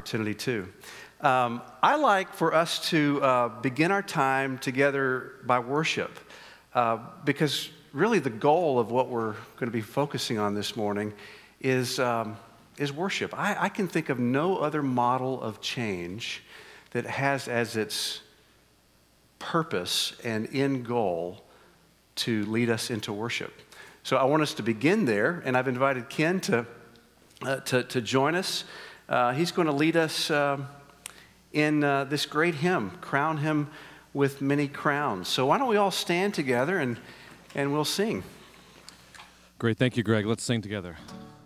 opportunity too. I like for us to begin our time together by worship, because really the goal of what we're going to be focusing on this morning is worship. I can think of no other model of change that has as its purpose and end goal to lead us into worship. So I want us to begin there, and I've invited Ken to join us. He's going to lead us in this great hymn, Crown Him with Many Crowns. So why don't we all stand together and we'll sing. Great, thank you, Greg. Let's sing together.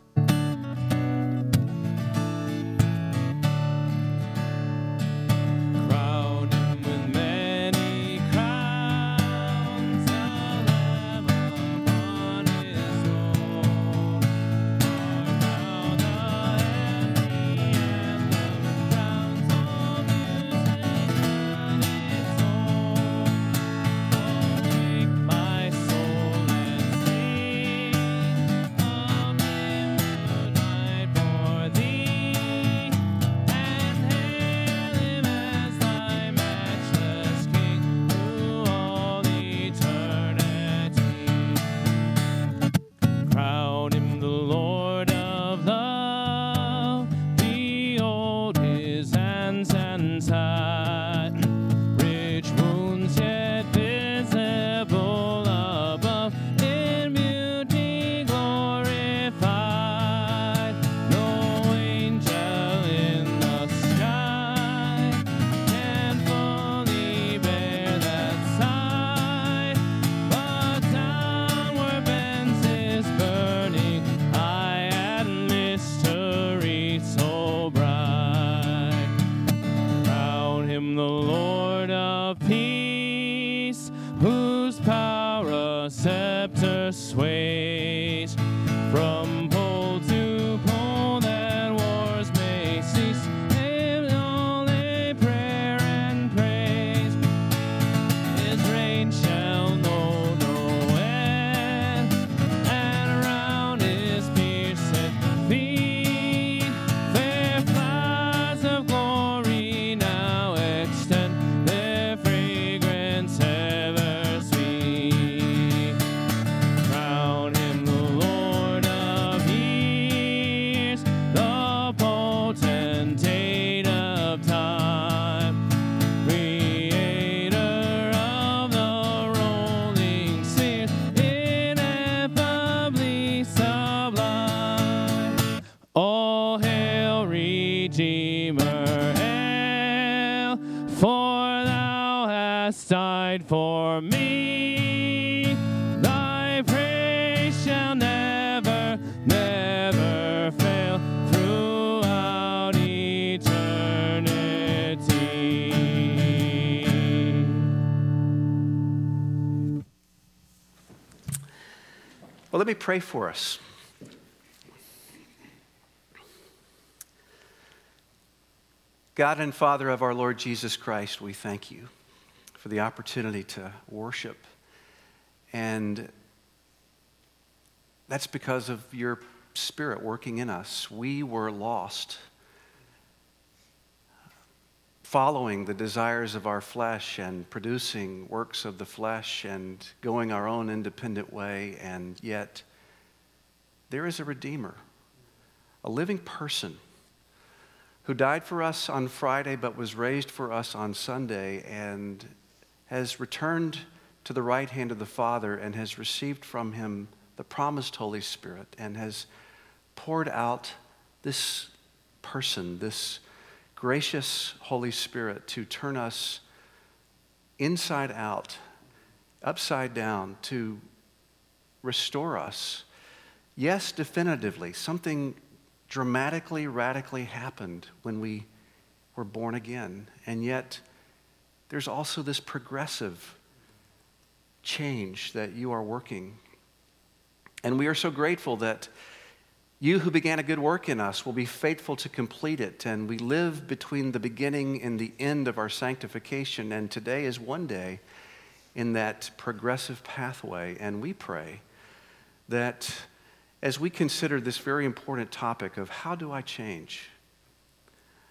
For me, thy praise shall never, never fail throughout eternity. Well, let me pray for us. God and Father of our Lord Jesus Christ, we thank you for the opportunity to worship. And that's because of your Spirit working in us. We were lost, following the desires of our flesh and producing works of the flesh and going our own independent way. And yet, there is a Redeemer, a living person who died for us on Friday but was raised for us on Sunday and has returned to the right hand of the Father and has received from him the promised Holy Spirit and has poured out this person, this gracious Holy Spirit, to turn us inside out, upside down, to restore us. Yes, definitively, something dramatically, radically happened when we were born again, and yet there's also this progressive change that you are working. And we are so grateful that you who began a good work in us will be faithful to complete it. And we live between the beginning and the end of our sanctification. And today is one day in that progressive pathway. And we pray that as we consider this very important topic of how do I change?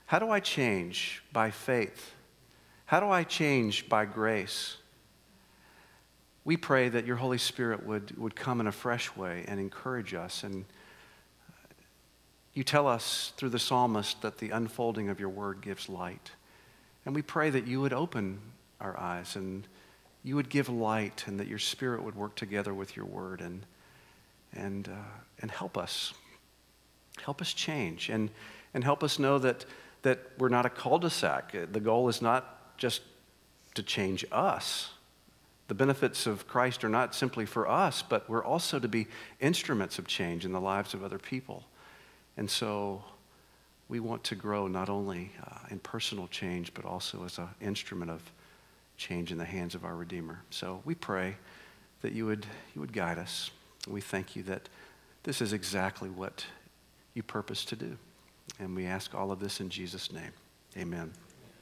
How do I change by faith? How do I change by grace? We pray that your Holy Spirit would come in a fresh way and encourage us. And you tell us through the psalmist that the unfolding of your word gives light. And we pray that you would open our eyes and you would give light, and that your Spirit would work together with your word and help us. Help us change and help us know that we're not a cul-de-sac. The goal is not just to change us. The benefits of Christ are not simply for us, but we're also to be instruments of change in the lives of other people. And so we want to grow not only in personal change, but also as an instrument of change in the hands of our Redeemer. So we pray that you would guide us. We thank you that this is exactly what you purpose to do. And we ask all of this in Jesus' name. Amen.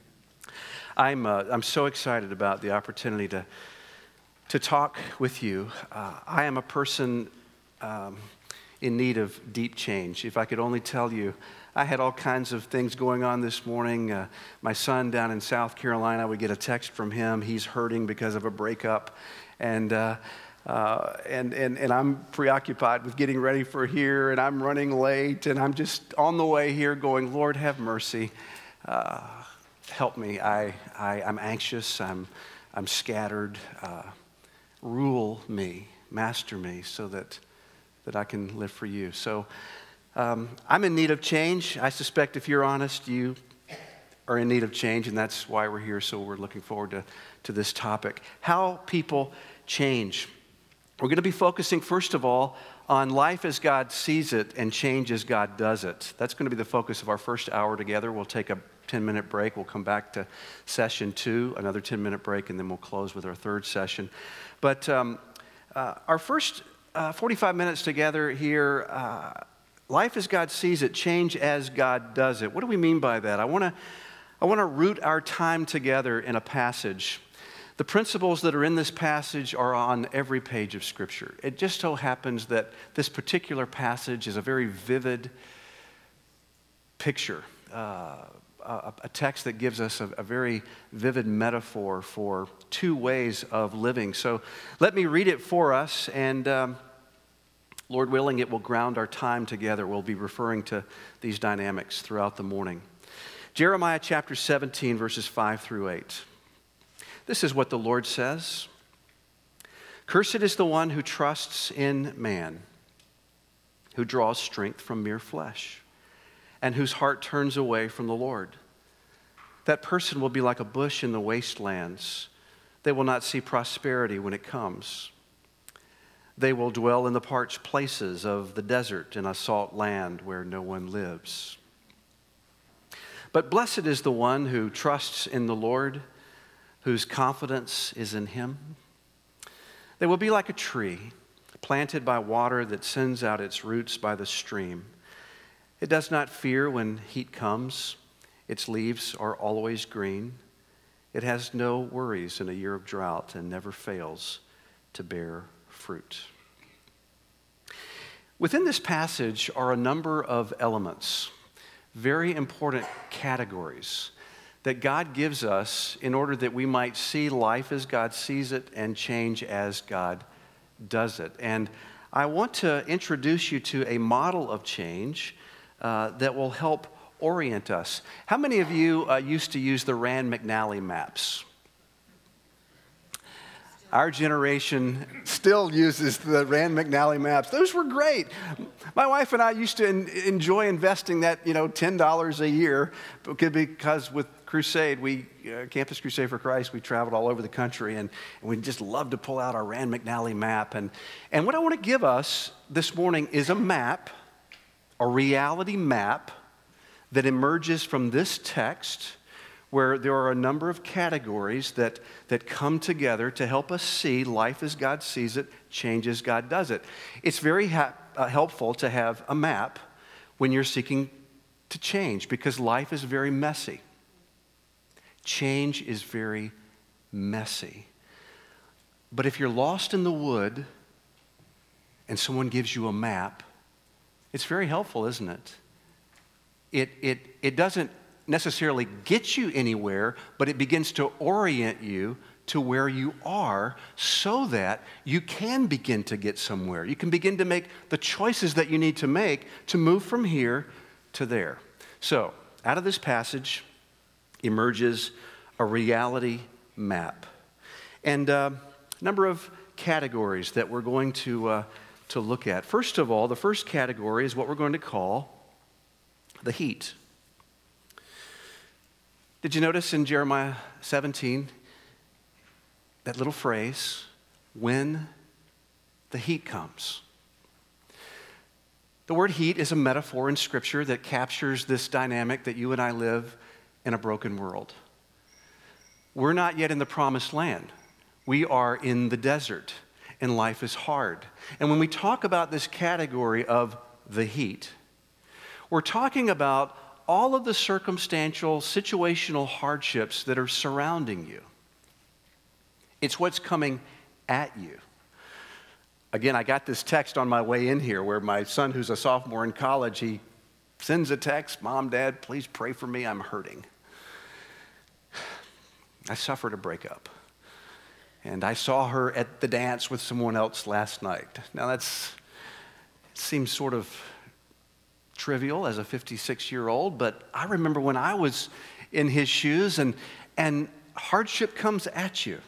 I'm so excited about the opportunity to talk with you. I am a person in need of deep change. If I could only tell you, I had all kinds of things going on this morning. My son down in South Carolina, we get a text from him. He's hurting because of a breakup. And I'm preoccupied with getting ready for here, and I'm running late, and I'm just on the way here going, Lord, have mercy. Help me. I'm anxious. I'm scattered. Rule me, master me, so that I can live for you. So I'm in need of change. I suspect if you're honest, you are in need of change, and that's why we're here. So we're looking forward to this topic. How people change. We're going to be focusing, first of all, on life as God sees it and change as God does it. That's going to be the focus of our first hour together. We'll take a 10-minute break. We'll come back to session 2, another 10-minute break, and then we'll close with our third session. But our first 45 minutes together here, life as God sees it, change as God does it. What do we mean by that? I want to root our time together in a passage. The principles that are in this passage are on every page of Scripture. It just so happens that this particular passage is a very vivid picture, a text that gives us a very vivid metaphor for two ways of living. So let me read it for us, and Lord willing, it will ground our time together. We'll be referring to these dynamics throughout the morning. Jeremiah chapter 17, verses 5 through 8. This is what the Lord says. Cursed is the one who trusts in man, who draws strength from mere flesh, and whose heart turns away from the Lord. That person will be like a bush in the wastelands. They will not see prosperity when it comes. They will dwell in the parched places of the desert in a salt land where no one lives. But blessed is the one who trusts in the Lord, whose confidence is in him. They will be like a tree planted by water that sends out its roots by the stream. It does not fear when heat comes. Its leaves are always green. It has no worries in a year of drought and never fails to bear fruit. Within this passage are a number of elements, very important categories that God gives us in order that we might see life as God sees it and change as God does it. And I want to introduce you to a model of change that will help orient us. How many of you used to use the Rand McNally maps? Our generation still uses the Rand McNally maps. Those were great. My wife and I used to enjoy investing that, $10 a year because with Crusade, Campus Crusade for Christ, we traveled all over the country, and we just loved to pull out our Rand McNally map. And what I want to give us this morning is a map, a reality map that emerges from this text, where there are a number of categories that come together to help us see life as God sees it, change as God does it. It's very helpful to have a map when you're seeking to change, because life is very messy. Change is very messy. But if you're lost in the wood and someone gives you a map, it's very helpful, isn't it? It doesn't necessarily get you anywhere, but it begins to orient you to where you are so that you can begin to get somewhere. You can begin to make the choices that you need to make to move from here to there. So, out of this passage emerges a reality map and a number of categories that we're going to look at. First of all, the first category is what we're going to call the heat. Did you notice in Jeremiah 17 that little phrase, when the heat comes? The word heat is a metaphor in Scripture that captures this dynamic that you and I live in a broken world. We're not yet in the promised land. We are in the desert, and life is hard. And when we talk about this category of the heat, we're talking about all of the circumstantial, situational hardships that are surrounding you. It's what's coming at you. Again, I got this text on my way in here where my son, who's a sophomore in college, he sends a text, "Mom, Dad, please pray for me, I'm hurting." I suffered a breakup. And I saw her at the dance with someone else last night. Now it seems sort of trivial as a 56-year-old, but I remember when I was in his shoes and hardship comes at you.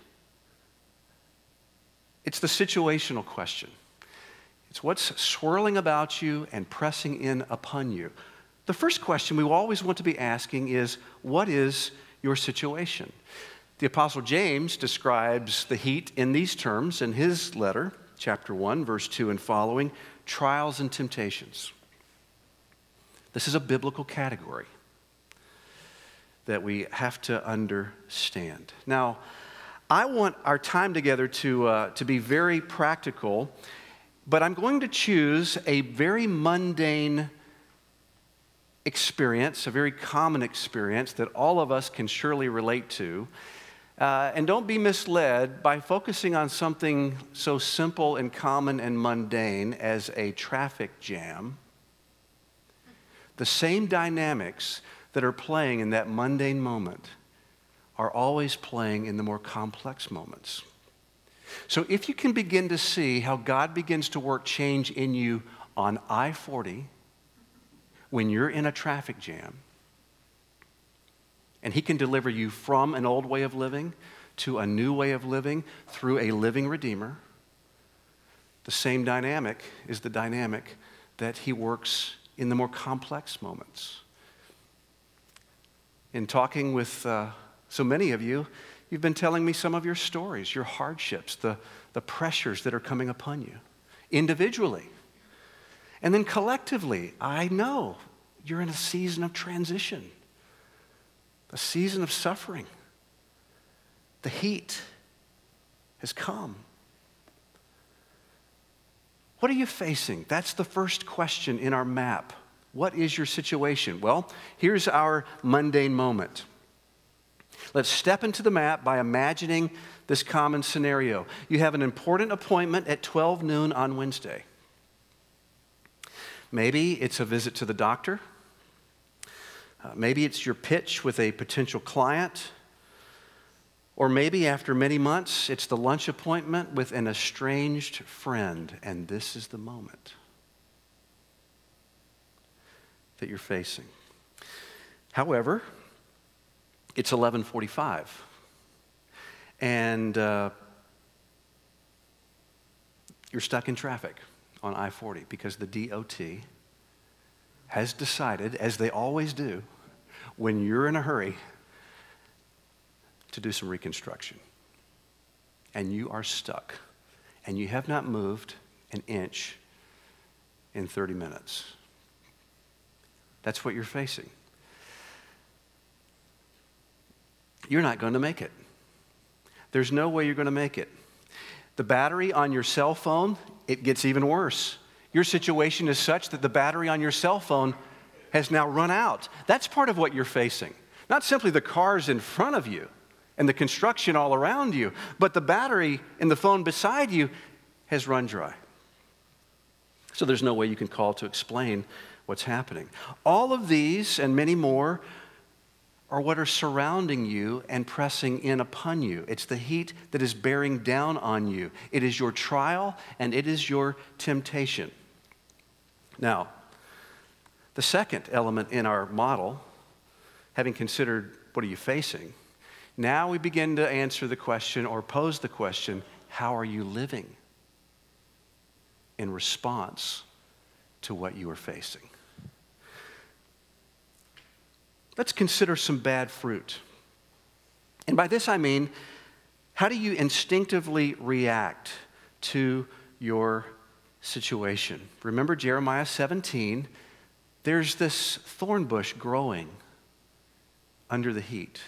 It's the situational question. It's what's swirling about you and pressing in upon you. The first question we always want to be asking is, what is your situation? The Apostle James describes the heat in these terms in his letter, chapter 1, verse 2 and following, trials and temptations. This is a biblical category that we have to understand. Now, I want our time together to be very practical, but I'm going to choose a very mundane experience, a very common experience that all of us can surely relate to. And don't be misled by focusing on something so simple and common and mundane as a traffic jam. The same dynamics that are playing in that mundane moment are always playing in the more complex moments. So if you can begin to see how God begins to work change in you on I-40 when you're in a traffic jam, and He can deliver you from an old way of living to a new way of living through a living Redeemer, the same dynamic is the dynamic that He works in the more complex moments. In talking with so many of you, you've been telling me some of your stories, your hardships, the pressures that are coming upon you, individually. And then collectively, I know you're in a season of transition, a season of suffering. The heat has come. What are you facing? That's the first question in our map. What is your situation? Well, here's our mundane moment. Let's step into the map by imagining this common scenario. You have an important appointment at 12 noon on Wednesday. Maybe it's a visit to the doctor. Maybe it's your pitch with a potential client. Or maybe after many months, it's the lunch appointment with an estranged friend, and this is the moment that you're facing. However, it's 11:45, and you're stuck in traffic on I-40 because the DOT has decided, as they always do, when you're in a hurry, to do some reconstruction. And you are stuck, and you have not moved an inch in 30 minutes. That's what you're facing. You're not going to make it. There's no way you're going to make it. The battery on your cell phone, it gets even worse. Your situation is such that the battery on your cell phone has now run out. That's part of what you're facing. Not simply the cars in front of you and the construction all around you, but the battery in the phone beside you has run dry. So there's no way you can call to explain what's happening. All of these and many more are what are surrounding you and pressing in upon you. It's the heat that is bearing down on you. It is your trial and it is your temptation. Now, the second element in our model, having considered what are you facing, now we begin to answer the question or pose the question, how are you living in response to what you are facing? Let's consider some bad fruit. And by this I mean, how do you instinctively react to your situation? Remember Jeremiah 17, there's this thorn bush growing under the heat.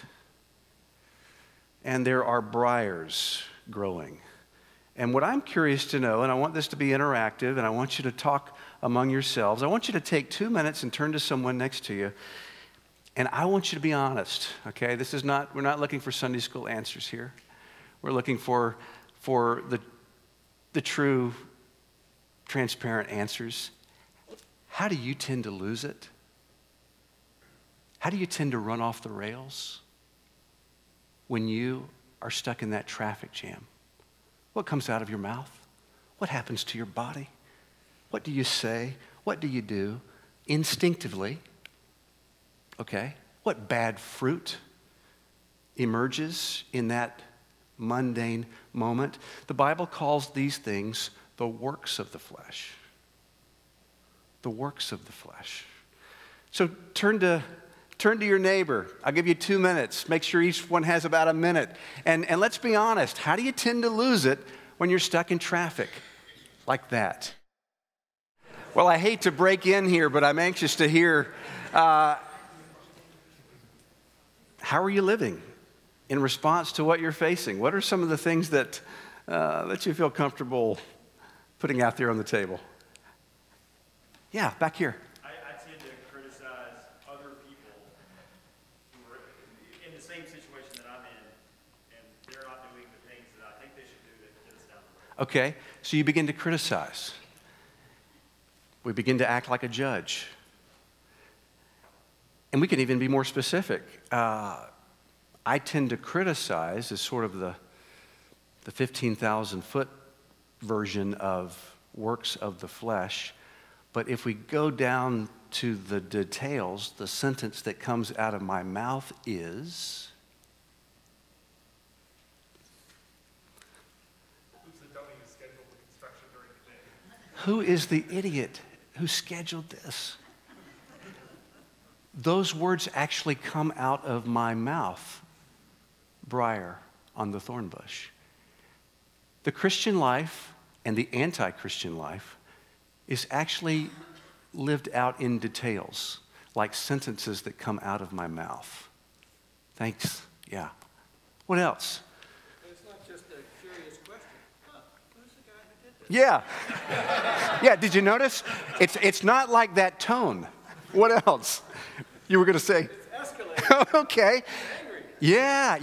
And there are briars growing. And what I'm curious to know, and I want this to be interactive, and I want you to talk among yourselves, I want you to take 2 minutes and turn to someone next to you. And I want you to be honest, okay? We're not looking for Sunday school answers here. We're looking for the true, transparent answers. How do you tend to lose it? How do you tend to run off the rails when you are stuck in that traffic jam? What comes out of your mouth? What happens to your body? What do you say? What do you do instinctively? Okay, what bad fruit emerges in that mundane moment? The Bible calls these things the works of the flesh. The works of the flesh. So turn to your neighbor. I'll give you 2 minutes. Make sure each one has about a minute. And let's be honest, how do you tend to lose it when you're stuck in traffic like that? Well, I hate to break in here, but I'm anxious to hear how are you living in response to what you're facing? What are some of the things that you feel comfortable putting out there on the table? Yeah, back here. I tend to criticize other people who are in the same situation that I'm in, and they're not doing the things that I think they should do to get us down the road. Okay, so you begin to criticize. We begin to act like a judge. And we can even be more specific. I tend to criticize as sort of the 15,000-foot version of works of the flesh. But if we go down to the details, the sentence that comes out of my mouth is, Who's the dummy who scheduled the construction during the day? who is the idiot who scheduled this? Those words actually come out of my mouth, briar on the thorn bush. The Christian life and the anti-Christian life is actually lived out in details, like sentences that come out of my mouth. Thanks. Yeah. What else? It's not just a curious question. Who's the guy who did this? Yeah. Yeah, did you notice? It's not like that tone. What else? You were going to say? It's escalating. Okay. Yeah.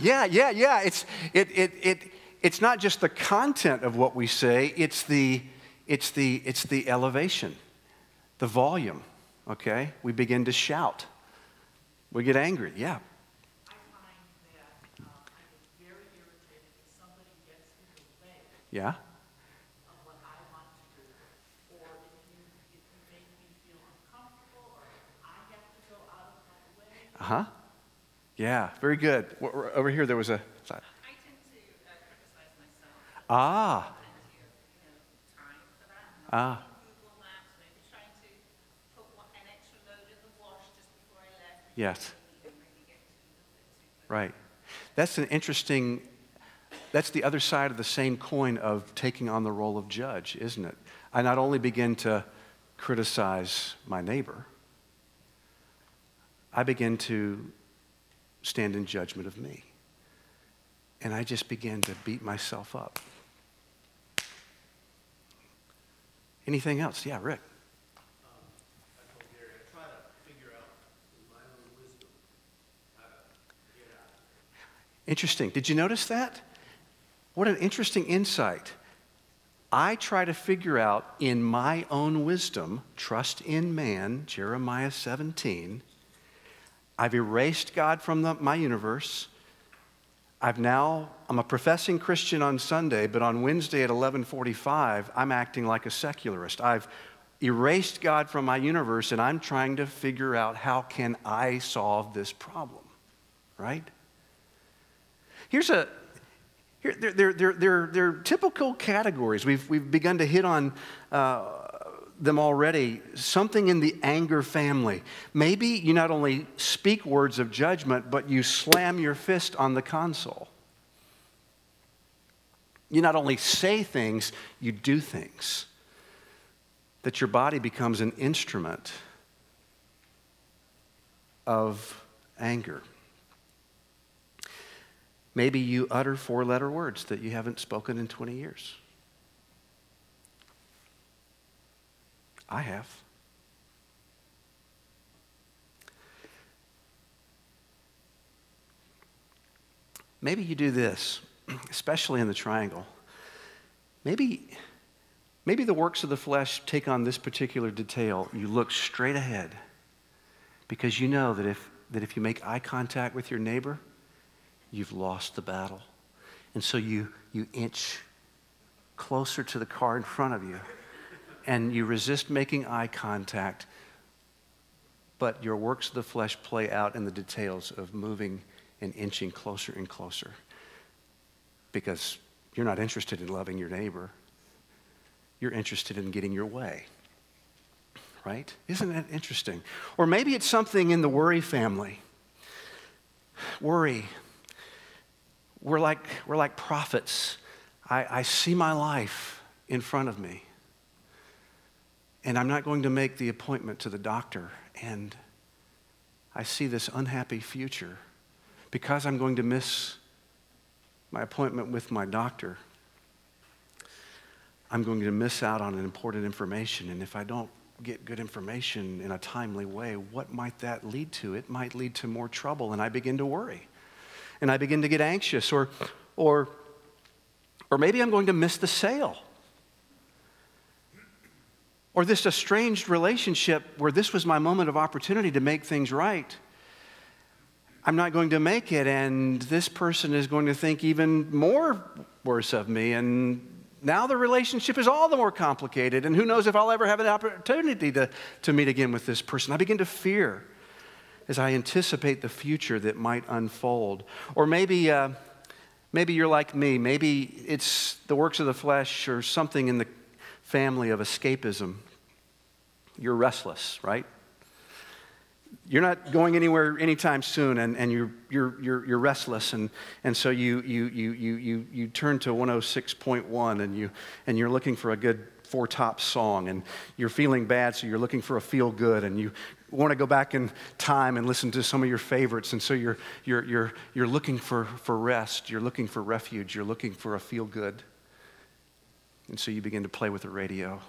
It's not just the content of what we say, it's the elevation, the volume, okay? We begin to shout. We get angry, yeah. I find that I'm very irritated if somebody gets in the way Yeah? of what I want to do, or if you make me feel uncomfortable, or I have to go out of my way. Uh-huh. Yeah, very good. Over here there was a... I tend to criticize myself. Ah. Time for that. Ah. Google Maps, maybe trying to put an extra load in the wash just before I left. Yes. And maybe get to a little bit too Right. That's the other side of the same coin of taking on the role of judge, isn't it? I not only begin to criticize my neighbor, I begin to stand in judgment of me. And I just begin to beat myself up. Anything else? Yeah, Rick. I told Gary, I try to figure out with my own wisdom how to get out. Interesting. Did you notice that? What an interesting insight. I try to figure out in my own wisdom, trust in man, Jeremiah 17, I've erased God from my universe. I'm a professing Christian on Sunday, but on Wednesday at 11:45, I'm acting like a secularist. I've erased God from my universe, and I'm trying to figure out how can I solve this problem, right? There are typical categories. We've begun to hit on them already. Something in the anger family. Maybe you not only speak words of judgment, but you slam your fist on the console. You not only say things, you do things. That your body becomes an instrument of anger. Maybe you utter 4-letter words that you haven't spoken in 20 years. I have. Maybe you do this, especially in the triangle. Maybe the works of the flesh take on this particular detail. You look straight ahead because you know that if you make eye contact with your neighbor, you've lost the battle. And so you inch closer to the car in front of you and you resist making eye contact, but your works of the flesh play out in the details of moving and inching closer and closer because you're not interested in loving your neighbor. You're interested in getting your way, right? Isn't that interesting? Or maybe it's something in the worry family. Worry. We're like prophets. I see my life in front of me, and I'm not going to make the appointment to the doctor, and I see this unhappy future because I'm going to miss my appointment with my doctor. I'm going to miss out on important information, and if I don't get good information in a timely way, what might that lead to? It might lead to more trouble, and I begin to worry, and I begin to get anxious, or maybe I'm going to miss the sale, or this estranged relationship where this was my moment of opportunity to make things right. I'm not going to make it, and this person is going to think even more worse of me, and now the relationship is all the more complicated, and who knows if I'll ever have an opportunity to meet again with this person. I begin to fear as I anticipate the future that might unfold. Or maybe you're like me. Maybe it's the works of the flesh or something in the family of escapism. You're restless, right? You're not going anywhere anytime soon, and you're restless, and so you turn to 106.1, and you're looking for a good 4-top song, and you're feeling bad, so you're looking for a feel good, and you want to go back in time and listen to some of your favorites, and so you're looking for rest, you're looking for refuge, you're looking for a feel good, and so you begin to play with the radio.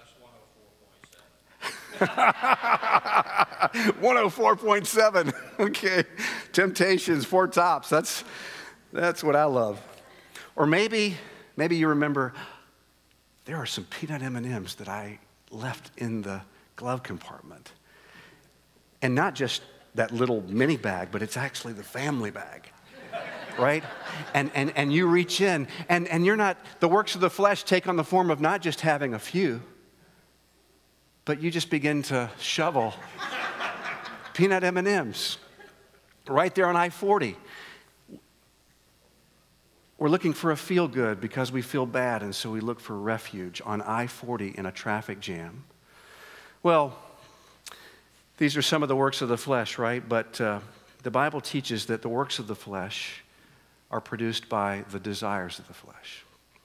104.7. Okay. Temptations, 4 tops. That's what I love. Or maybe you remember there are some peanut M&Ms that I left in the glove compartment. And not just that little mini bag, but it's actually the family bag. Right? And you reach in, and you're not, the works of the flesh take on the form of not just having a few, but you just begin to shovel peanut M&Ms right there on I-40. We're looking for a feel-good because we feel bad, and so we look for refuge on I-40 in a traffic jam. Well, these are some of the works of the flesh, right? But the Bible teaches that the works of the flesh are produced by the desires of the flesh.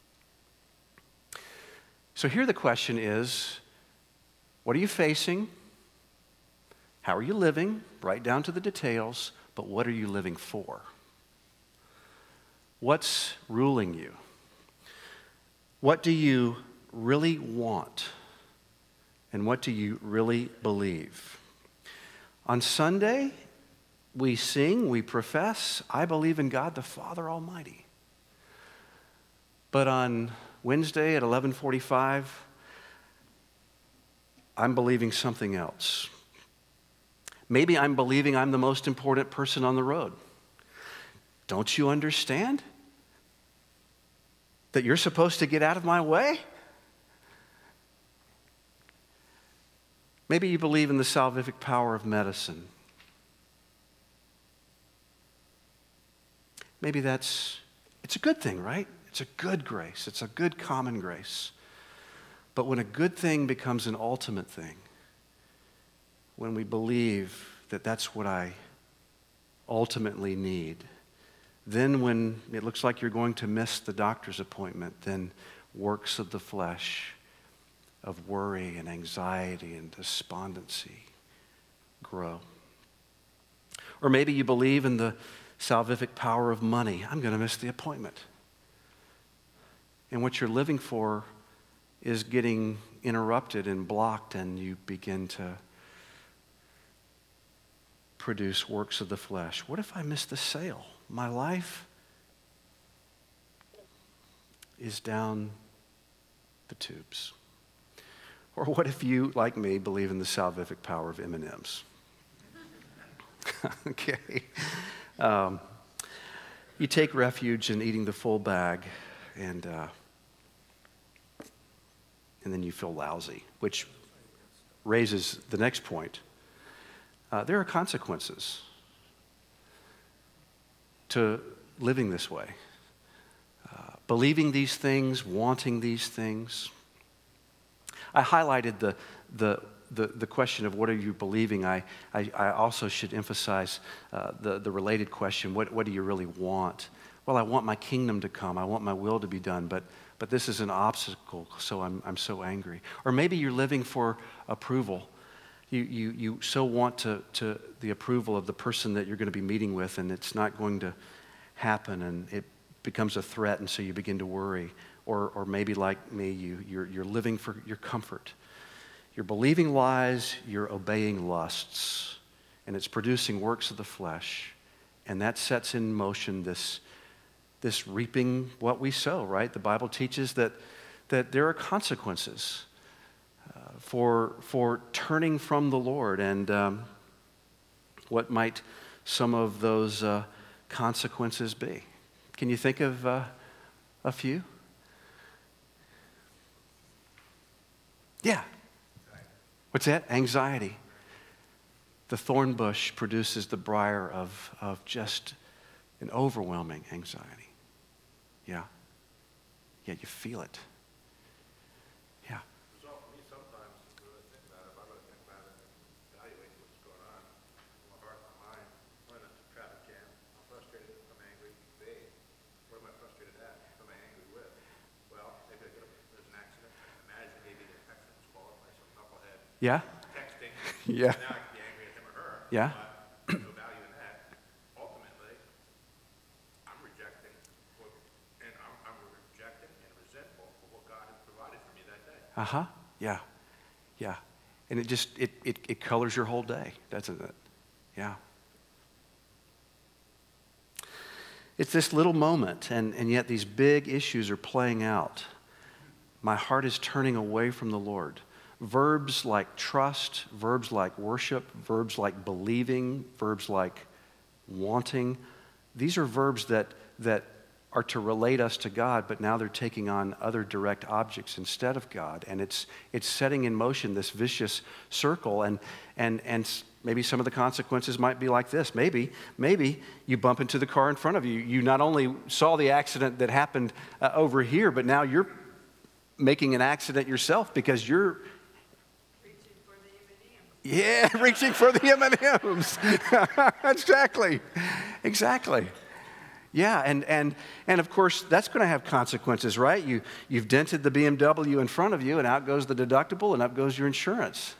So here the question is, what are you facing? How are you living? Right down to the details, but what are you living for? What's ruling you? What do you really want? And what do you really believe? On Sunday, we sing, we profess, I believe in God the Father Almighty. But on Wednesday at 11:45, I'm believing something else. Maybe I'm believing I'm the most important person on the road. Don't you understand that you're supposed to get out of my way? Maybe you believe in the salvific power of medicine. Maybe it's a good thing, right? It's a good grace. It's a good common grace. But when a good thing becomes an ultimate thing, when we believe that that's what I ultimately need, then when it looks like you're going to miss the doctor's appointment, then works of the flesh, of worry and anxiety and despondency grow. Or maybe you believe in the salvific power of money. I'm going to miss the appointment. And what you're living for is getting interrupted and blocked, and you begin to produce works of the flesh. What if I miss the sale? My life is down the tubes. Or what if you, like me, believe in the salvific power of M&Ms? Okay. You take refuge in eating the full bag, and then you feel lousy, which raises the next point. There are consequences to living this way. Believing these things, wanting these things. I highlighted the question of what are you believing. I also should emphasize the related question, what do you really want? Well, I want my kingdom to come. I want my will to be done, but this is an obstacle, so I'm so angry. Or maybe you're living for approval. You so want to the approval of the person that you're going to be meeting with, and it's not going to happen, and it becomes a threat, and so you begin to worry. Or maybe like me, you're living for your comfort. You're believing lies, you're obeying lusts, and it's producing works of the flesh, and that sets in motion this reaping what we sow, right? The Bible teaches that there are consequences for turning from the Lord, and what might some of those consequences be? Can you think of a few? Yeah. What's that? Anxiety. The thorn bush produces the briar of just an overwhelming anxiety. Yeah. Yeah, you feel it. Yeah. So for me, sometimes when I think about it, if I really think about it and evaluate what's going on in my heart and my mind, I'm in a traffic jam, I'm frustrated, I'm angry, vague. What am I frustrated at? What am I angry with? Well, maybe there's an accident. Imagine maybe the accident was caused by some knucklehead Yeah? texting. Yeah. Now I can be angry at him or her. Yeah. But there's no value in that. Ultimately, I'm rejecting I'm rejecting and resentful for what God has provided for me that day. Uh-huh. Yeah. Yeah. And it just, it colors your whole day, doesn't it? Yeah. It's this little moment, and yet these big issues are playing out. My heart is turning away from the Lord. Verbs like trust, verbs like worship, verbs like believing, verbs like wanting, these are verbs that are to relate us to God, but now they're taking on other direct objects instead of God. And it's setting in motion this vicious circle, and maybe some of the consequences might be like this. Maybe you bump into the car in front of you. You not only saw the accident that happened over here, but now you're making an accident yourself because you're reaching for the M&Ms. Exactly. Yeah, and of course, that's going to have consequences, right? You've dented the BMW in front of you, and out goes the deductible, and up goes your insurance.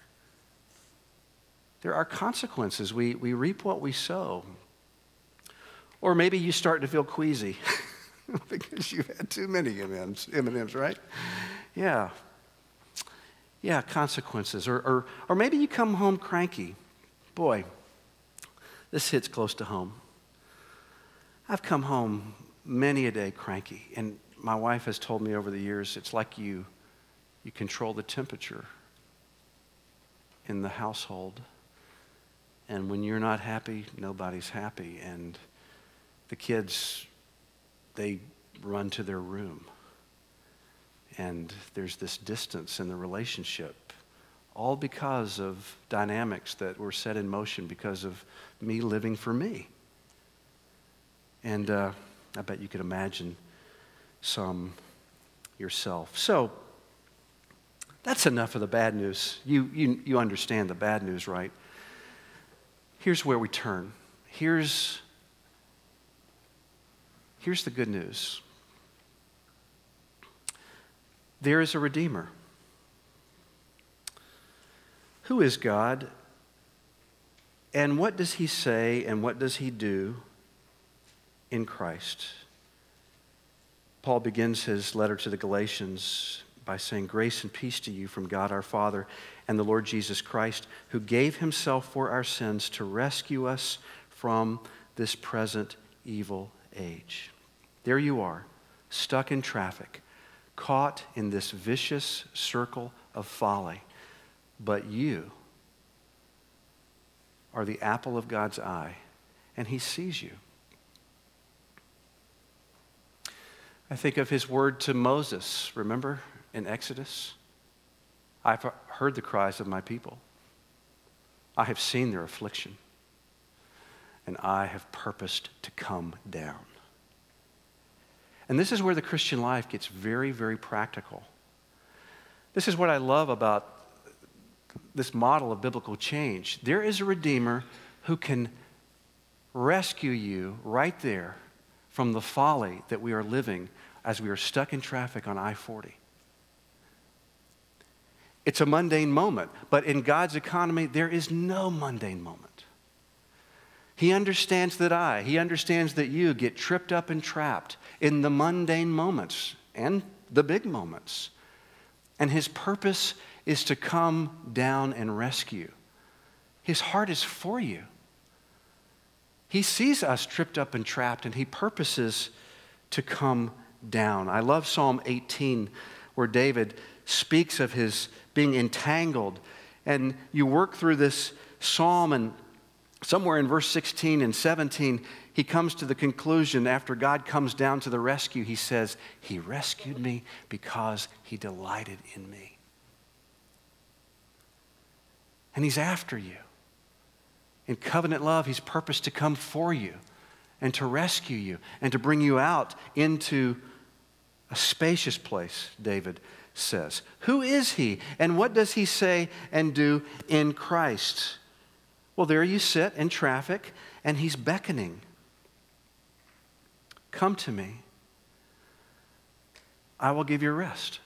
There are consequences. We reap what we sow. Or maybe you start to feel queasy because you've had too many M&Ms, right? Yeah. Yeah, consequences. Or maybe you come home cranky. Boy, this hits close to home. I've come home many a day cranky, and my wife has told me over the years, it's like you control the temperature in the household. And when you're not happy, nobody's happy. And the kids, they run to their room. And there's this distance in the relationship, all because of dynamics that were set in motion because of me living for me. And I bet you could imagine some yourself. So that's enough of the bad news. You understand the bad news, right? Here's where we turn. Here's the good news. There is a Redeemer. Who is God? And what does he say and what does he do in Christ? Paul begins his letter to the Galatians by saying, "Grace and peace to you from God our Father and the Lord Jesus Christ, who gave himself for our sins to rescue us from this present evil age." There you are, stuck in traffic, caught in this vicious circle of folly. But you are the apple of God's eye, and he sees you. I think of his word to Moses, remember, in Exodus? "I've heard the cries of my people. I have seen their affliction, and I have purposed to come down." And this is where the Christian life gets very, very practical. This is what I love about this model of biblical change. There is a Redeemer who can rescue you right there from the folly that we are living as we are stuck in traffic on I-40. It's a mundane moment, but in God's economy, there is no mundane moment. He understands that he understands that you get tripped up and trapped in the mundane moments and the big moments. And his purpose is to come down and rescue. His heart is for you. He sees us tripped up and trapped, and he purposes to come down. I love Psalm 18, where David speaks of his being entangled. And you work through this psalm, and somewhere in verse 16 and 17, he comes to the conclusion, after God comes down to the rescue, he says, "He rescued me because he delighted in me." And he's after you. In covenant love, he's purposed to come for you and to rescue you and to bring you out into a spacious place, David says. Who is he, and what does he say and do in Christ? Well, there you sit in traffic, and he's beckoning. Come to me. I will give you rest.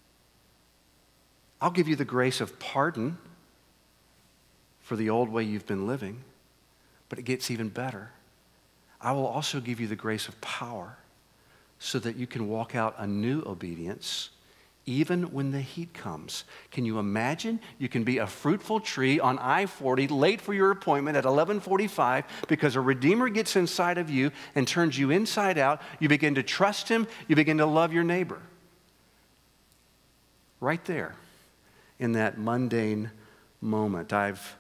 I'll give you the grace of pardon for the old way you've been living, but it gets even better. I will also give you the grace of power so that you can walk out a new obedience even when the heat comes. Can you imagine? You can be a fruitful tree on I-40, late for your appointment at 11:45 because a Redeemer gets inside of you and turns you inside out. You begin to trust him. You begin to love your neighbor. Right there in that mundane moment. I've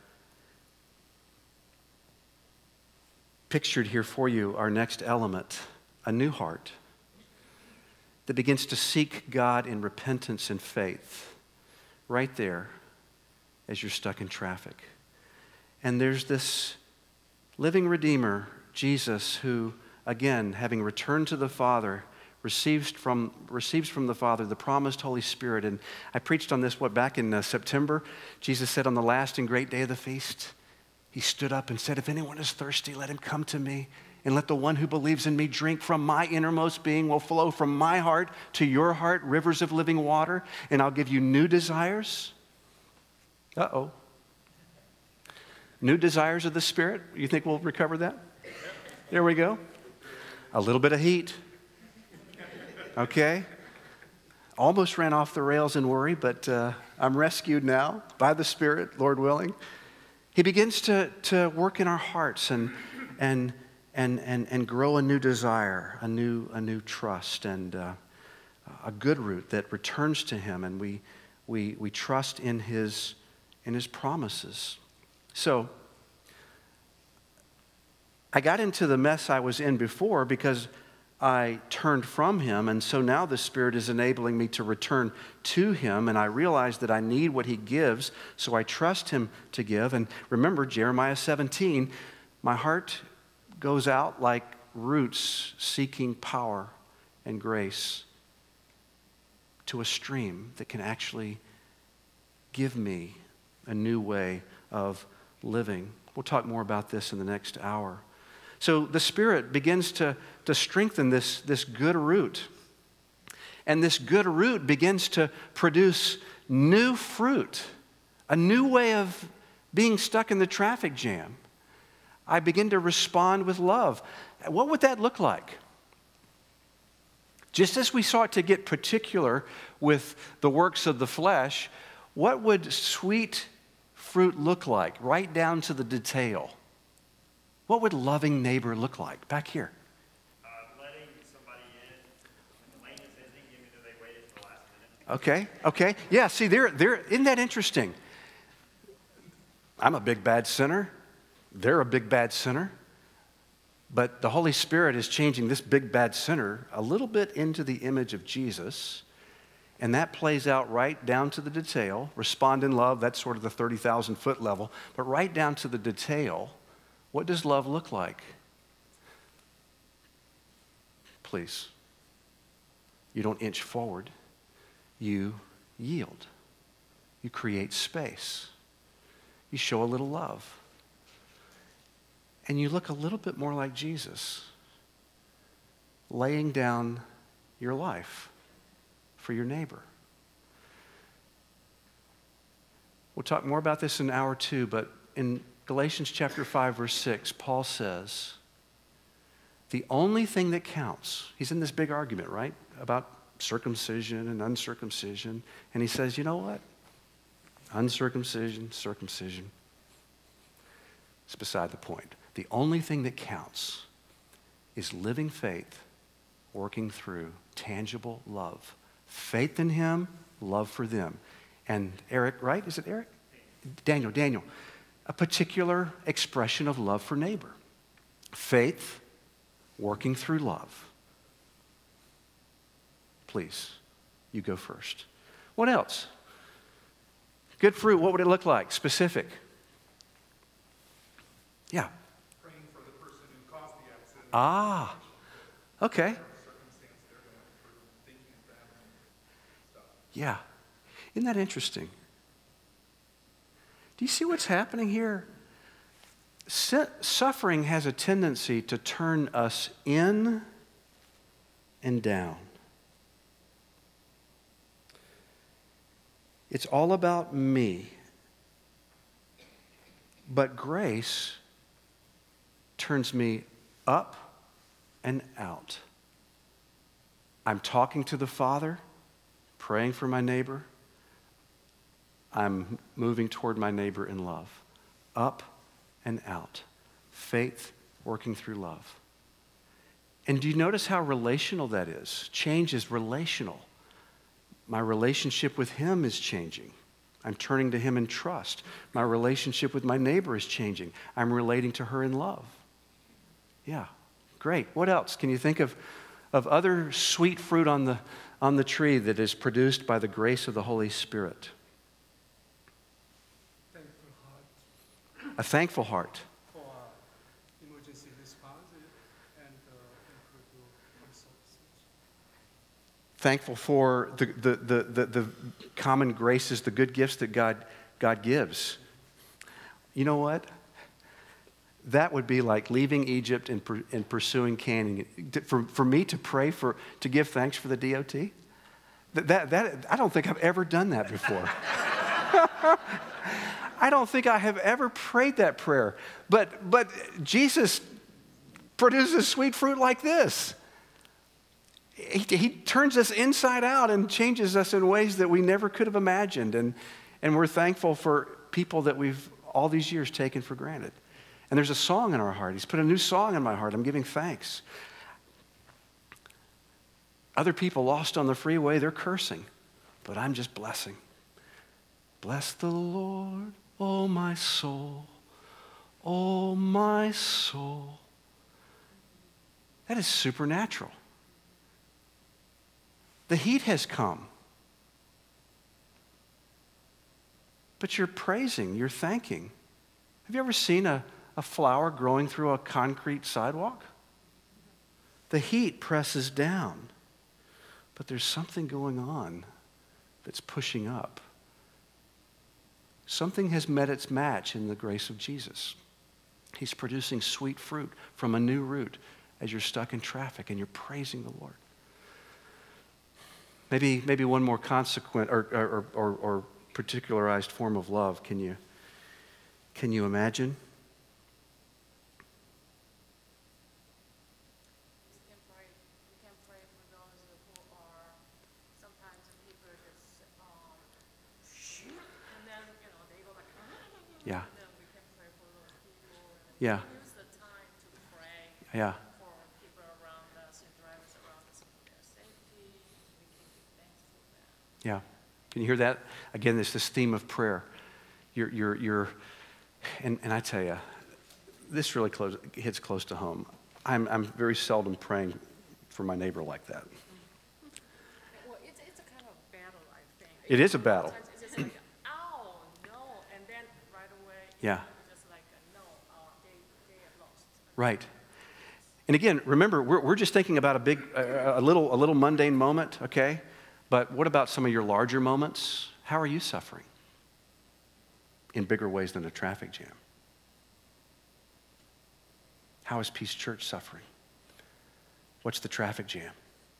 pictured here for you our next element, a new heart that begins to seek God in repentance and faith, right there as you're stuck in traffic. And there's this living Redeemer, Jesus, who, again, having returned to the Father, receives from the Father the promised Holy Spirit. And I preached on this, back in September. Jesus said on the last and great day of the feast, he stood up and said, "If anyone is thirsty, let him come to me. And let the one who believes in me drink from my innermost being will flow from my heart to your heart, rivers of living water, and I'll give you new desires." Uh-oh. New desires of the Spirit. You think we'll recover that? There we go. A little bit of heat. Okay. Almost ran off the rails in worry, but I'm rescued now by the Spirit, Lord willing. He begins to work in our hearts and grow a new desire, a new trust, and a good root that returns to him, and we trust in his promises. So, I got into the mess I was in before because I turned from him, and so now the Spirit is enabling me to return to him, and I realize that I need what he gives, so I trust him to give. And remember, Jeremiah 17, my heart goes out like roots seeking power and grace to a stream that can actually give me a new way of living. We'll talk more about this in the next hour. So the Spirit begins to strengthen this good root. And this good root begins to produce new fruit, a new way of being stuck in the traffic jam. I begin to respond with love. What would that look like? Just as we sought to get particular with the works of the flesh, what would sweet fruit look like, right down to the detail? What would loving neighbor look like? Back here. Letting somebody in when the lane is ending, even though they waited till the last minute. Okay. Yeah, see, isn't that interesting? I'm a big bad sinner. They're a big bad sinner. But the Holy Spirit is changing this big bad sinner a little bit into the image of Jesus. And that plays out right down to the detail. Respond in love, that's sort of the 30,000-foot level. But right down to the detail, what does love look like? Please. You don't inch forward. You yield. You create space. You show a little love. And you look a little bit more like Jesus, laying down your life for your neighbor. We'll talk more about this in hour 2, but in Galatians chapter 5, verse 6, Paul says, the only thing that counts, he's in this big argument, right, about circumcision and uncircumcision, and he says, you know what? Uncircumcision, circumcision, it's beside the point. The only thing that counts is living faith, working through tangible love. Faith in him, love for them. And Eric, right? Is it Eric? Daniel. A particular expression of love for neighbor. Faith, working through love. Please, you go first. What else? Good fruit, what would it look like? Specific. Yeah. Praying for the person who caused the accident. Ah, okay. Circumstance they're going through, thinking of them and stuff. Yeah. Isn't that interesting? Do you see what's happening here? Suffering has a tendency to turn us in and down. It's all about me. But grace turns me up and out. I'm talking to the Father, praying for my neighbor. I'm moving toward my neighbor in love. Up and out. Faith working through love. And do you notice how relational that is? Change is relational. My relationship with him is changing. I'm turning to him in trust. My relationship with my neighbor is changing. I'm relating to her in love. Yeah, great. What else? Can you think of other sweet fruit on the tree that is produced by the grace of the Holy Spirit? Thankful heart A thankful heart. for emergency response and incredible resources. Thankful for the common graces, the good gifts that God gives. You know what? That would be like leaving Egypt and pursuing Canaan. For me to pray to give thanks for the DOT. That I don't think I've ever done that before. I don't think I have ever prayed that prayer. But Jesus produces sweet fruit like this. He turns us inside out and changes us in ways that we never could have imagined. And we're thankful for people that we've all these years taken for granted. And there's a song in our heart. He's put a new song in my heart. I'm giving thanks. Other people lost on the freeway, they're cursing. But I'm just blessing. Bless the Lord, oh my soul. Oh my soul. That is supernatural. The heat has come. But you're praising, you're thanking. Have you ever seen a flower growing through a concrete sidewalk? The heat presses down, but there's something going on that's pushing up. Something has met its match in the grace of Jesus. He's producing sweet fruit from a new root as you're stuck in traffic and you're praising the Lord. Maybe one more consequent or particularized form of love. Can you imagine? We can pray for those who are sometimes people just and then they go like Yeah. and then we can pray for those people and Yeah. use the time to pray Yeah. for people around us and drivers around us for their safety. We can give thanks for that. Yeah. Can you hear that? Again, it's this theme of prayer. And I tell you, this really hits close to home. I'm very seldom praying for my neighbor like that. Well, it's a kind of battle, I think. It is a battle. Sometimes it's just like, oh, no, and then right away, Yeah. just like, no, they are lost. Right. And again, remember, we're just thinking about a little mundane moment, okay? But what about some of your larger moments? How are you suffering? In bigger ways than a traffic jam. How is Peace Church suffering? What's the traffic jam?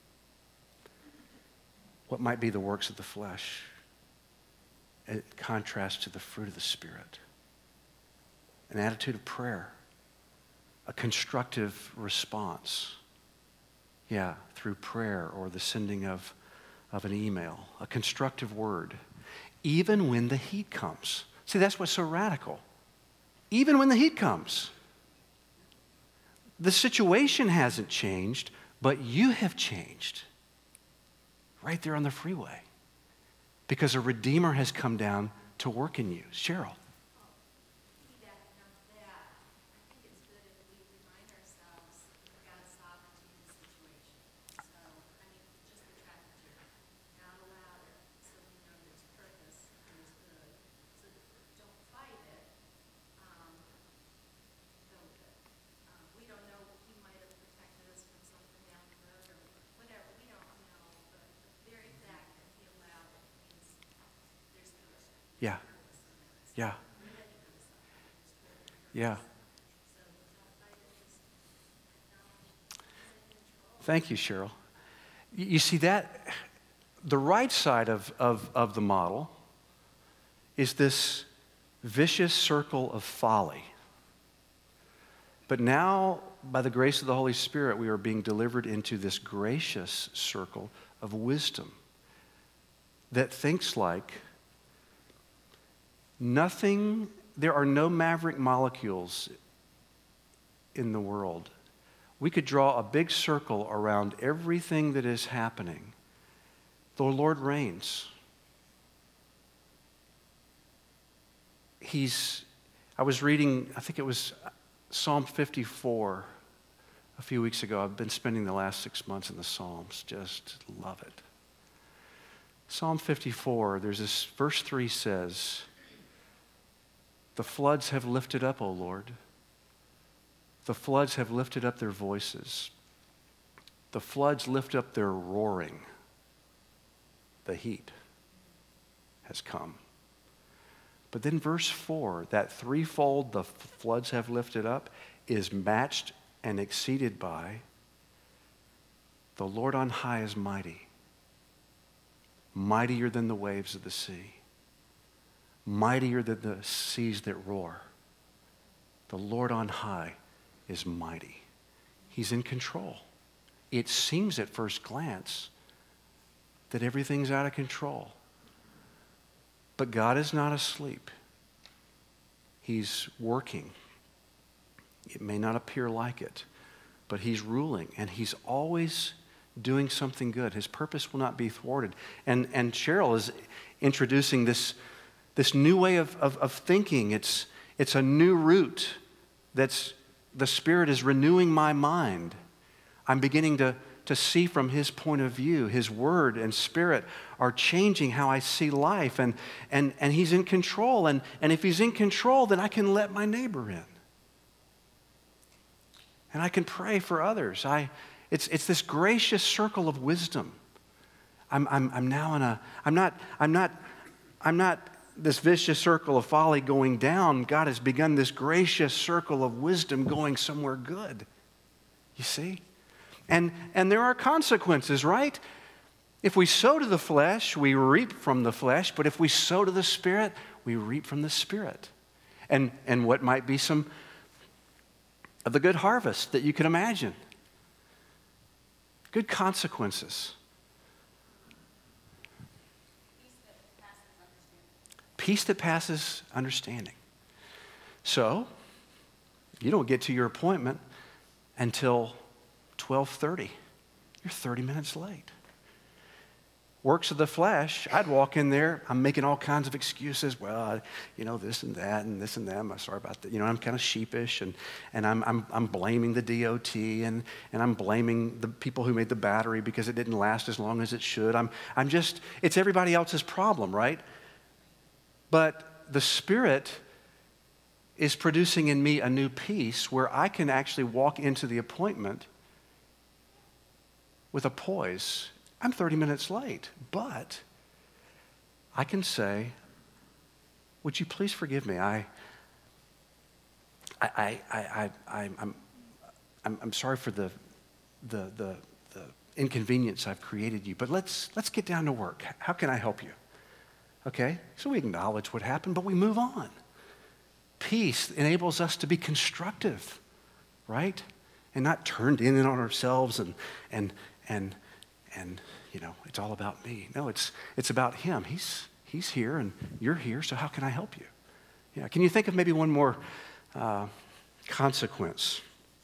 What might be the works of the flesh? In contrast to the fruit of the Spirit. An attitude of prayer. A constructive response. Yeah, through prayer or the sending of an email. A constructive word. Even when the heat comes. See, that's what's so radical. Even when the heat comes. The situation hasn't changed, but you have changed. Right there on the freeway. Because a Redeemer has come down to work in you. Cheryl. Piggybacking off that, I think it's good if we remind ourselves of God's sovereignty in the situation. So, just the traffic jam. God allowed it, so we know there's purpose, there's good. So don't fight it, go with it. We don't know, He might have protected us from something down the road or whatever, we don't know. But the very fact that He allowed it means there's purpose. Yeah. Yeah. Yeah. Thank you, Cheryl. You see that? The right side of the model is this vicious circle of folly. But now, by the grace of the Holy Spirit, we are being delivered into this gracious circle of wisdom that thinks like there are no maverick molecules in the world. We could draw a big circle around everything that is happening. The Lord reigns. I was reading, I think it was Psalm 54 a few weeks ago. I've been spending the last 6 months in the Psalms. Just love it. Psalm 54, there's this, verse 3 says, "The floods have lifted up, O Lord. The floods have lifted up their voices. The floods lift up their roaring. The heat has come." But then verse 4, that threefold, the floods have lifted up, is matched and exceeded by, "The Lord on high is mighty, mightier than the waves of the sea, mightier than the seas that roar. The Lord on high is mighty." He's in control. It seems at first glance that everything's out of control. But God is not asleep. He's working. It may not appear like it, but He's ruling, and He's always doing something good. His purpose will not be thwarted. And Cheryl is introducing this new way of thinking. It's a new route that's, the Spirit is renewing my mind. I'm beginning to see from his point of view. His word and spirit are changing how I see life, and he's in control. And if he's in control, then I can let my neighbor in. And I can pray for others. It's this gracious circle of wisdom. I'm now in a, I'm not this vicious circle of folly going down. God has begun this gracious circle of wisdom going somewhere good. You see? And there are consequences, right? If we sow to the flesh, we reap from the flesh. But if we sow to the Spirit, we reap from the Spirit. And what might be some of the good harvest that you can imagine. Good consequences. Peace that passes understanding. So, you don't get to your appointment until 12:30. You're 30 minutes late. Works of the flesh, I'd walk in there, I'm making all kinds of excuses. Well, this and that and this and that. I'm sorry about that. I'm kind of sheepish and I'm blaming the DOT and I'm blaming the people who made the battery because it didn't last as long as it should. It's everybody else's problem, right? But the Spirit is producing in me a new peace where I can actually walk into the appointment with a poise. I'm 30 minutes late, but I can say, would you please forgive me? I'm sorry for the inconvenience I've created you, but let's get down to work. How can I help you? Okay? So we acknowledge what happened, but we move on. Peace enables us to be constructive, right? And not turned in on ourselves and it's all about me. No, it's about him. He's here and you're here, so how can I help you? Yeah, can you think of maybe one more consequence?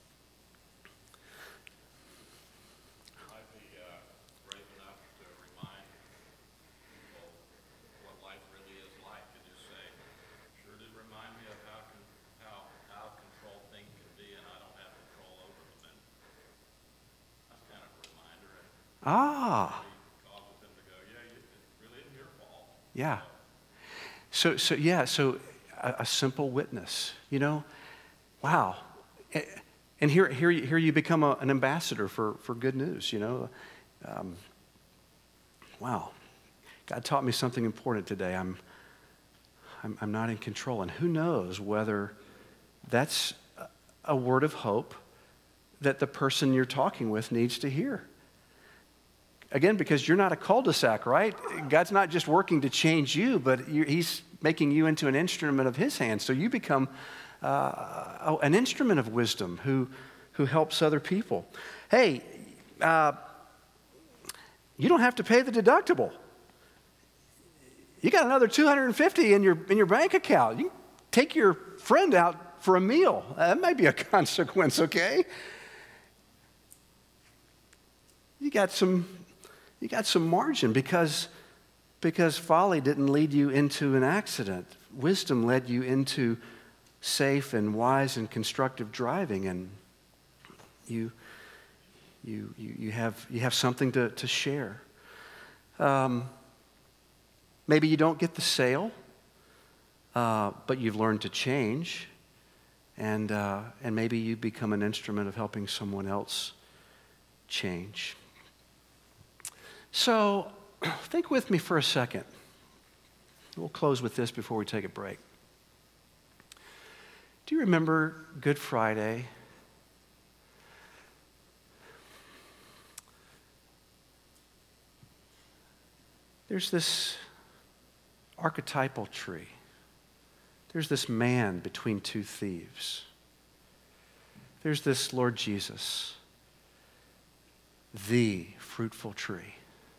Might be brave enough to remind people what life really is like, to just say, sure did remind me of how out of control things can be, and I don't have control over them. And that's kind of a reminder. Ah. Causes them to go, it really isn't your fault. Yeah. So a simple witness, wow. And here you become an ambassador for good news, wow. God taught me something important today. I'm not in control. And who knows whether that's a word of hope that the person you're talking with needs to hear. Again, because you're not a cul-de-sac, right? God's not just working to change you, but he's making you into an instrument of his hand. So you become an instrument of wisdom who helps other people. Hey, you don't have to pay the deductible. You got another $250 in your bank account. You can take your friend out for a meal. That might be a consequence, okay? You got some margin because folly didn't lead you into an accident. Wisdom led you into safe and wise and constructive driving, and you have something to share. Maybe you don't get the sale, but you've learned to change, and maybe you become an instrument of helping someone else change. So, think with me for a second. We'll close with this before we take a break. Do you remember Good Friday? There's this archetypal tree. There's this man between two thieves. There's this Lord Jesus, the fruitful tree.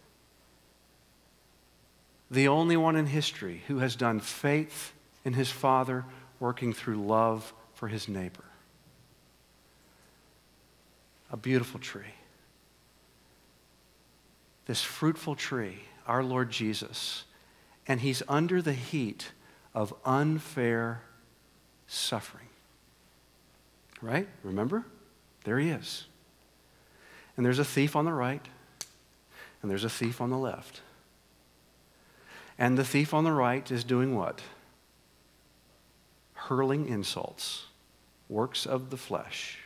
The only one in history who has done faith in his Father working through love for his neighbor. A beautiful tree. This fruitful tree, our Lord Jesus, and he's under the heat of unfair suffering. Right? Remember? There he is. And there's a thief on the right, and there's a thief on the left. And the thief on the right is doing what? Hurling insults, works of the flesh.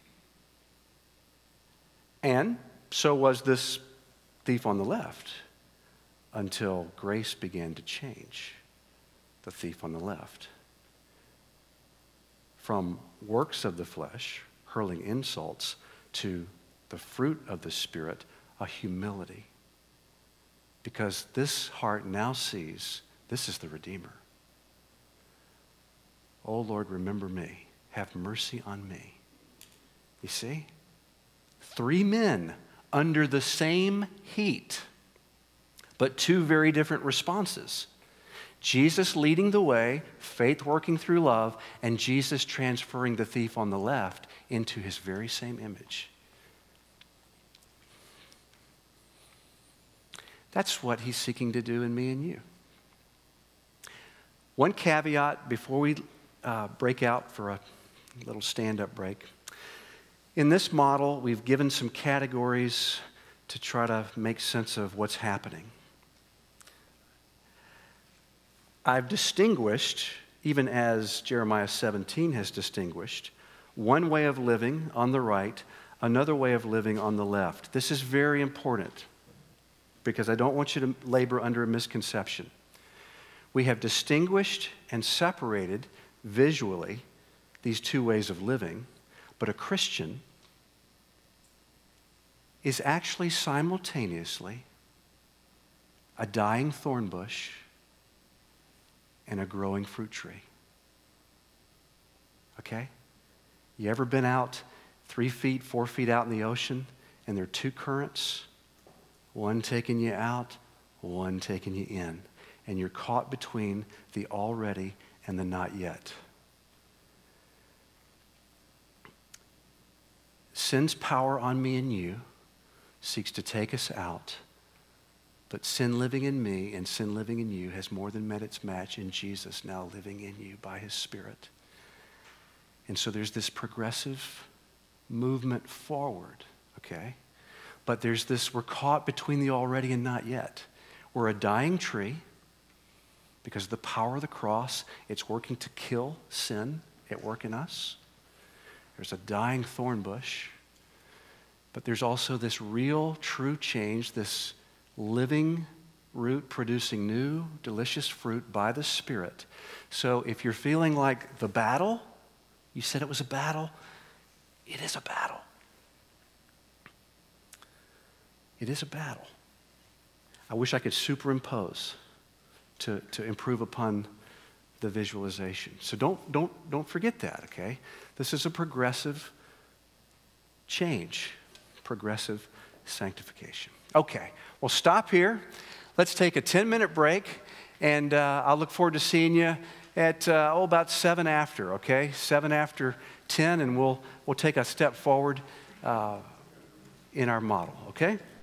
And so was this thief on the left until grace began to change the thief on the left. From works of the flesh, hurling insults, to the fruit of the Spirit, a humility. Because this heart now sees this is the Redeemer. Oh Lord, remember me. Have mercy on me. You see? 3 men under the same heat, but 2 very different responses. Jesus leading the way, faith working through love, and Jesus transferring the thief on the left into his very same image. That's what he's seeking to do in me and you. One caveat before we break out for a little stand-up break. In this model, we've given some categories to try to make sense of what's happening. I've distinguished, even as Jeremiah 17 has distinguished, one way of living on the right, another way of living on the left. This is very important because I don't want you to labor under a misconception. We have distinguished and separated visually these 2 ways of living, but a Christian is actually simultaneously a dying thorn bush and a growing fruit tree. Okay? You ever been out 3 feet, 4 feet out in the ocean, and there are 2 currents? One taking you out, one taking you in. And you're caught between the already and the not yet. Sin's power on me and you seeks to take us out, but sin living in me and sin living in you has more than met its match in Jesus now living in you by his Spirit. And so there's this progressive movement forward, okay? But there's this, we're caught between the already and not yet. We're a dying tree because of the power of the cross. It's working to kill sin at work in us. There's a dying thorn bush. But there's also this real, true change, this living root producing new, delicious fruit by the Spirit. So if you're feeling like the battle, you said it was a battle, it is a battle. It is a battle. I wish I could superimpose to improve upon the visualization. So don't forget that, okay? This is a progressive change, progressive sanctification. Okay, well, stop here. Let's take a 10-minute break, and I'll look forward to seeing you at about 7 after, okay? 7 after 10, and we'll take a step forward in our model, okay?